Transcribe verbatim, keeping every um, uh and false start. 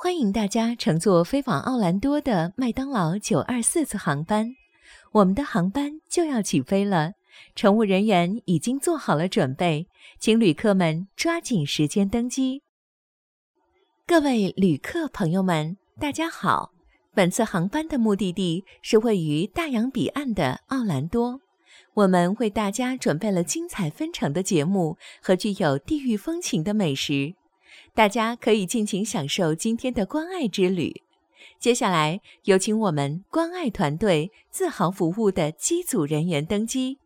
欢迎大家乘坐飞往奥兰多的麦当劳九二四次航班，我们的航班就要起飞了，乘务人员已经做好了准备，请旅客们抓紧时间登机。各位旅客朋友们，大家好，本次航班的目的地是位于大洋彼岸的奥兰多，我们为大家准备了精彩纷呈的节目和具有地域风情的美食。大家可以尽情享受今天的关爱之旅。接下来有请我们关爱团队自豪服务的机组人员登机。